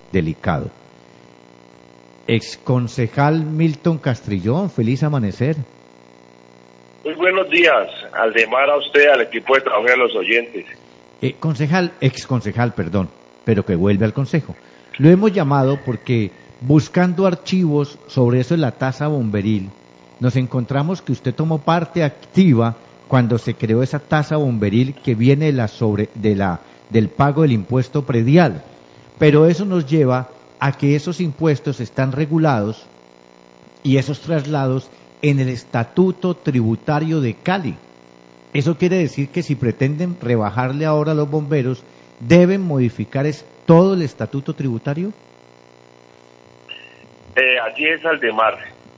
delicado. Exconcejal Milton Castrillón, feliz amanecer. Muy buenos días, Aldemar, a usted, al equipo de trabajo y a los oyentes. Exconcejal, perdón, pero que vuelve al consejo. Lo hemos llamado porque buscando archivos sobre eso de la tasa bomberil, nos encontramos que usted tomó parte activa cuando se creó esa tasa bomberil que viene del pago del impuesto predial. Pero eso nos lleva a que esos impuestos están regulados y esos traslados en el Estatuto Tributario de Cali. Eso quiere decir que si pretenden rebajarle ahora a los bomberos, ¿deben modificar todo el Estatuto Tributario? Así es, Aldemar.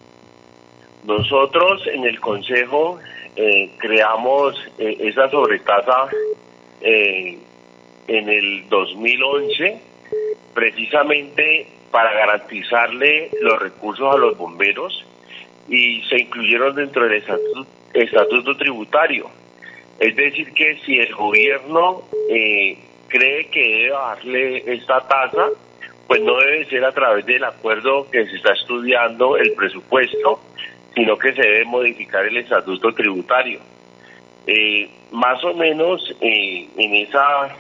Nosotros en el Consejo creamos esa sobretasa en el 2011, precisamente para garantizarle los recursos a los bomberos, y se incluyeron dentro del estatuto tributario. Es decir, que si el gobierno cree que debe darle esta tasa, pues no debe ser a través del acuerdo que se está estudiando el presupuesto, sino que se debe modificar el estatuto tributario. Más o menos en esa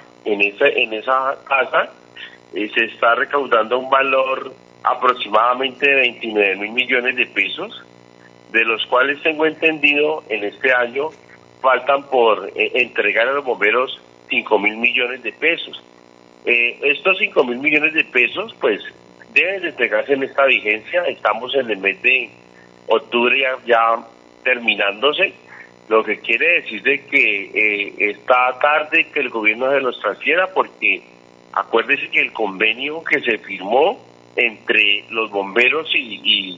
tasa se está recaudando un valor aproximadamente de 29.000 millones de pesos, de los cuales tengo entendido en este año faltan por entregar a los bomberos 5.000 millones de pesos. Estos 5.000 millones de pesos pues deben de entregarse en esta vigencia. Estamos en el mes de octubre ya terminándose, lo que quiere decir de que está tarde que el gobierno se los transfiera, porque acuérdese que el convenio que se firmó entre los bomberos y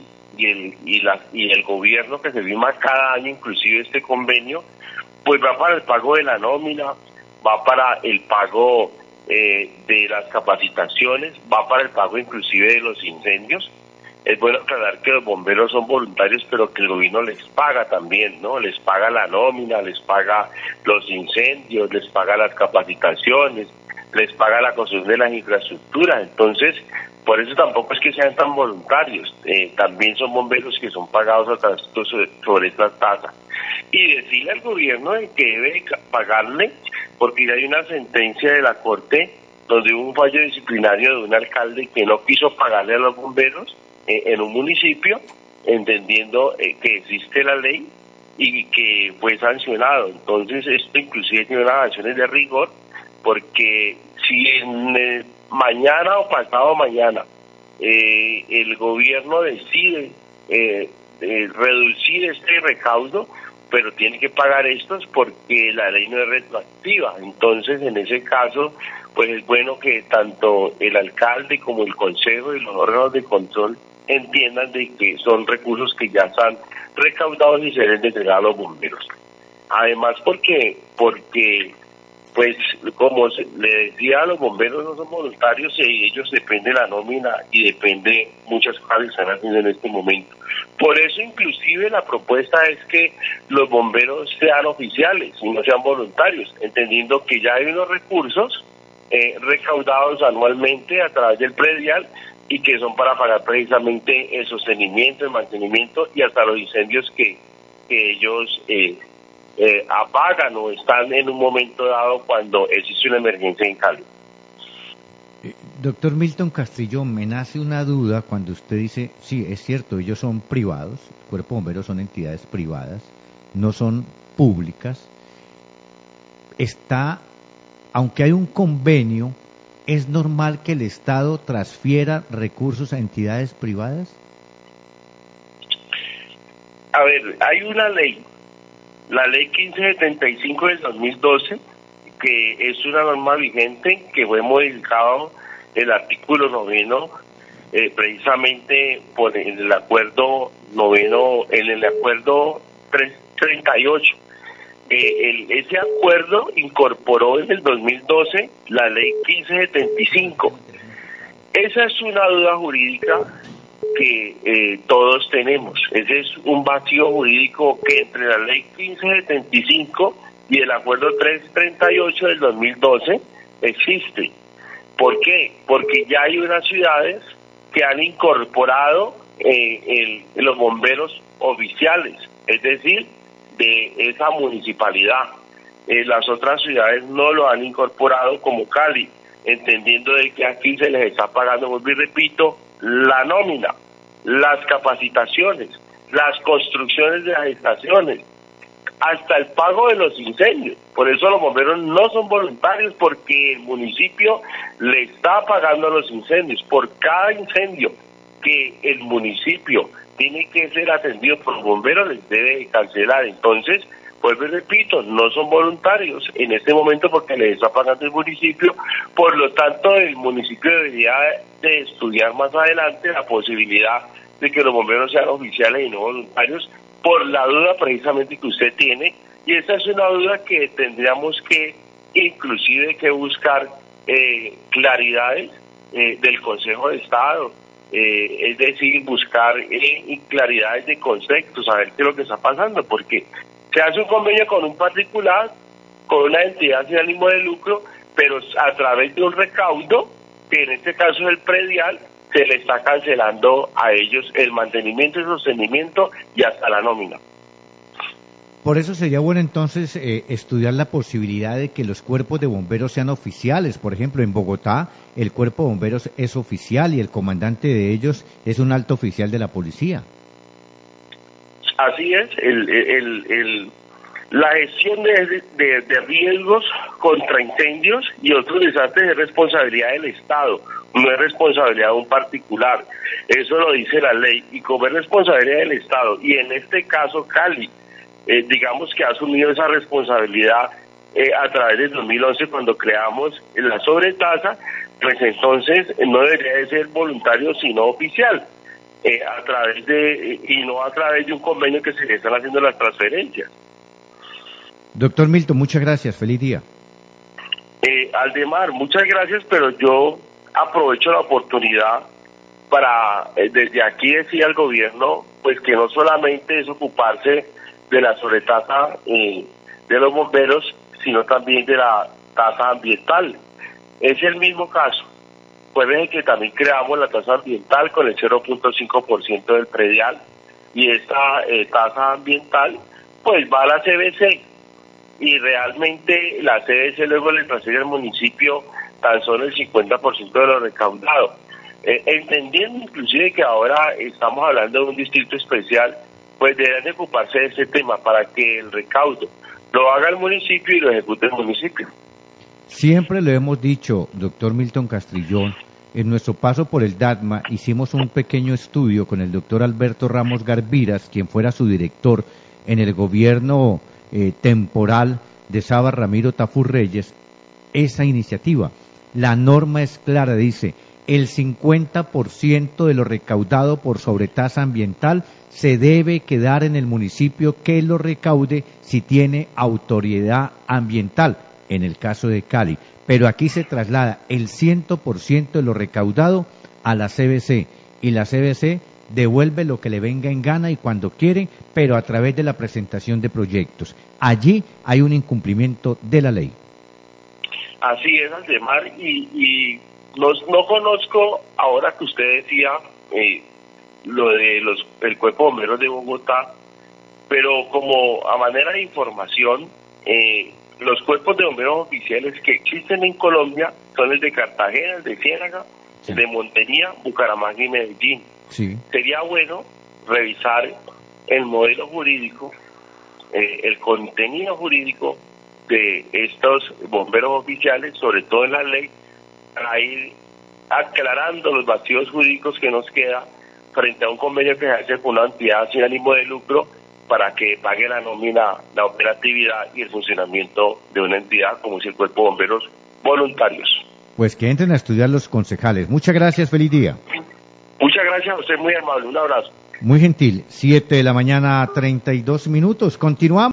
el gobierno, que se firma cada año, inclusive este convenio, pues va para el pago de la nómina, va para el pago de las capacitaciones, va para el pago inclusive de los incendios. Es bueno aclarar que los bomberos son voluntarios, pero que el gobierno les paga también, ¿no? Les paga la nómina, les paga los incendios, les paga las capacitaciones, les paga la construcción de las infraestructuras. Entonces, por eso tampoco es que sean tan voluntarios, también son bomberos que son pagados a través sobre esta tasa. Y decirle al gobierno de que debe pagarle, porque ya hay una sentencia de la Corte donde hubo un fallo disciplinario de un alcalde que no quiso pagarle a los bomberos en un municipio, entendiendo que existe la ley y que fue sancionado. Entonces esto inclusive tiene unas acciones de rigor, porque si mañana o pasado mañana el gobierno decide reducir este recaudo, pero tiene que pagar estos porque la ley no es retroactiva. Entonces, en ese caso, pues es bueno que tanto el alcalde como el consejo y los órganos de control entiendan de que son recursos que ya están recaudados y se deben de entregar a los bomberos. Además, porque pues como le decía, a los bomberos no son voluntarios y ellos dependen de la nómina y depende muchas cosas que están haciendo en este momento. Por eso inclusive la propuesta es que los bomberos sean oficiales y no sean voluntarios, entendiendo que ya hay unos recursos recaudados anualmente a través del predial y que son para pagar precisamente el sostenimiento, el mantenimiento y hasta los incendios que ellos apagan o están en un momento dado cuando existe una emergencia en Cali. Doctor Milton Castrillón, me nace una duda cuando usted dice, sí, es cierto, ellos son privados, el Cuerpo de Bomberos son entidades privadas, no son públicas. Aunque hay un convenio, ¿es normal que el Estado transfiera recursos a entidades privadas? A ver, hay una ley, la ley 1575 del 2012, que es una norma vigente que fue modificado el artículo 9, precisamente por el acuerdo 9, en el acuerdo 338. Ese acuerdo incorporó en el 2012 la ley 1575. Esa es una duda jurídica que todos tenemos. Ese es un vacío jurídico que entre la ley 1575 y el acuerdo 338 del 2012 existe. ¿Por qué? Porque ya hay unas ciudades que han incorporado los bomberos oficiales, es decir, de esa municipalidad. Las otras ciudades no lo han incorporado, como Cali, entendiendo de que aquí se les está pagando, vuelvo y repito, la nómina, las capacitaciones, las construcciones de las estaciones, hasta el pago de los incendios. Por eso los bomberos no son voluntarios, porque el municipio le está pagando los incendios. Por cada incendio que el municipio tiene que ser atendido por bomberos, les debe cancelar. Entonces, vuelvo y repito, no son voluntarios en este momento porque les está pagando el municipio. Por lo tanto, el municipio debería de estudiar más adelante la posibilidad de que los bomberos sean oficiales y no voluntarios, por la duda precisamente que usted tiene, y esa es una duda que tendríamos que inclusive que buscar claridades del Consejo de Estado, es decir, buscar claridades de concepto, saber qué es lo que está pasando, porque se hace un convenio con un particular, con una entidad sin ánimo de lucro, pero a través de un recaudo, que en este caso es el predial, se le está cancelando a ellos el mantenimiento y sostenimiento y hasta la nómina. Por eso sería bueno entonces estudiar la posibilidad de que los cuerpos de bomberos sean oficiales. Por ejemplo, en Bogotá el cuerpo de bomberos es oficial y el comandante de ellos es un alto oficial de la policía. Así es, la gestión de riesgos contra incendios y otros desastres es responsabilidad del Estado, no es responsabilidad de un particular. Eso lo dice la ley, y como es responsabilidad del Estado, y en este caso Cali, digamos que ha asumido esa responsabilidad a través del 2011 cuando creamos la sobretasa, pues entonces no debería de ser voluntario sino oficial. A través y no a través de un convenio que se le están haciendo las transferencias. Doctor Milton, muchas gracias, feliz día. Aldemar, muchas gracias, pero yo aprovecho la oportunidad para desde aquí decir al gobierno pues que no solamente es ocuparse de la sobretasa de los bomberos, sino también de la tasa ambiental. Es el mismo caso. Recuerden que también creamos la tasa ambiental con el 0.5% del predial, y esta tasa ambiental pues va a la CBC, y realmente la CBC luego le transfiere al municipio tan solo el 50% de lo recaudado. Entendiendo inclusive que ahora estamos hablando de un distrito especial, pues deberán de ocuparse de ese tema para que el recaudo lo haga el municipio y lo ejecute el municipio. Siempre lo hemos dicho, doctor Milton Castrillón, en nuestro paso por el DATMA hicimos un pequeño estudio con el doctor Alberto Ramos Garviras, quien fuera su director en el gobierno temporal de Saba Ramiro Tafur Reyes, esa iniciativa. La norma es clara, dice, el 50% de lo recaudado por sobretasa ambiental se debe quedar en el municipio que lo recaude si tiene autoridad ambiental, en el caso de Cali. Pero aquí se traslada el 100% de lo recaudado a la CBC, y la CBC devuelve lo que le venga en gana y cuando quiere, pero a través de la presentación de proyectos. Allí hay un incumplimiento de la ley. Así es, Aldemar, y no conozco, ahora que usted decía lo de el Cuerpo de Bomberos de Bogotá, pero como a manera de información, los cuerpos de bomberos oficiales que existen en Colombia son el de Cartagena, el de Ciénaga, sí, el de Montería, Bucaramanga y Medellín. Sí. Sería bueno revisar el modelo jurídico, el contenido jurídico de estos bomberos oficiales, sobre todo en la ley, para ir aclarando los vacíos jurídicos que nos queda frente a un convenio que se hace con una entidad sin ánimo de lucro para que pague la nómina, la operatividad y el funcionamiento de una entidad como es el Cuerpo de Bomberos Voluntarios. Pues que entren a estudiar los concejales. Muchas gracias, feliz día. Muchas gracias a usted, muy amable, un abrazo. Muy gentil, 7 de la mañana, 32 minutos. Continuamos.